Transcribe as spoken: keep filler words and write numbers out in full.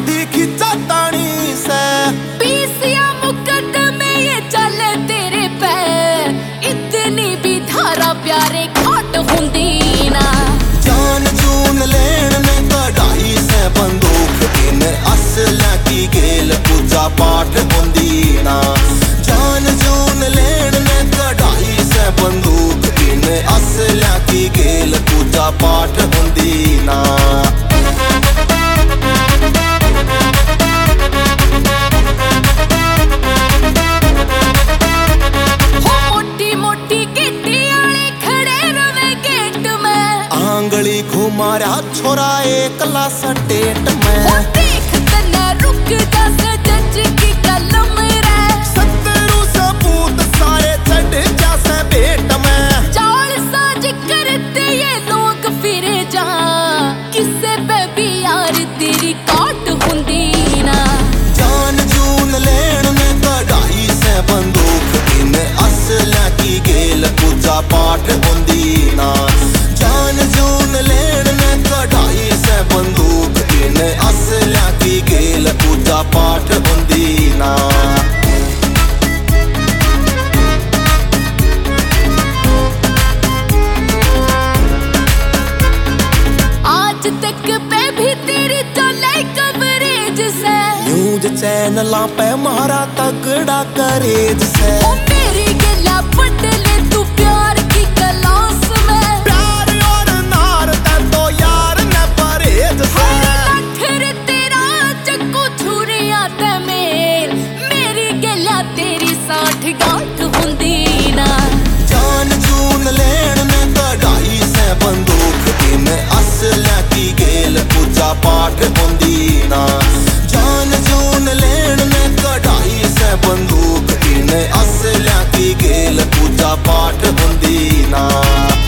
दी खिंचा तानी से पीसिया मुकदमे ये चले तेरे पे इतनी भी धारा प्यारे घाट हुंदी ना जान जून लेन में कढ़ाई से बंदूक इन असला की गेल पूजा पाठ हुंदी ना जान जून लेन में कढ़ाई से बंदूक इन असला की गेल पूजा पाठ हुंदी ना घुमारा छोरा एक लाश टेट में ओ देख तना रुक जा सजज की कलम रे सत्तरू सबूत सारे चढ़ जा से बेट में चाल साज करते ये लोग फिर जा किसे पे भी यार तेरी काट हुंदी ना जान जून लेन में कढ़ाई से बंदूक इन असला की गेल पूजा पाठ हुंदी ना जान जून लेन में कढ़ाई से बंदूक इन असला की गेल पूजा पाठ हुंदी ना आज तक पे भी तेरी चले कवरेज से न्यूज चैनला पे मारा तगड़ा करेज से ओ मेरी गला पटले तू प्यार की क्लास में प्यार और नार ते तो यार ने परहेज से लठर तेरा चक्कू छुरिया ते मेल मेरी गला तेरी साठ गांठ हुंदी ना जान जून लेन में कढ़ाई से बंदूक इन असला की गेल पूजा पाठ हुंदी ना जान जून लेन में कढ़ाई से बंदूक इन असला की गेल पूजा पाठ हुंदी ना।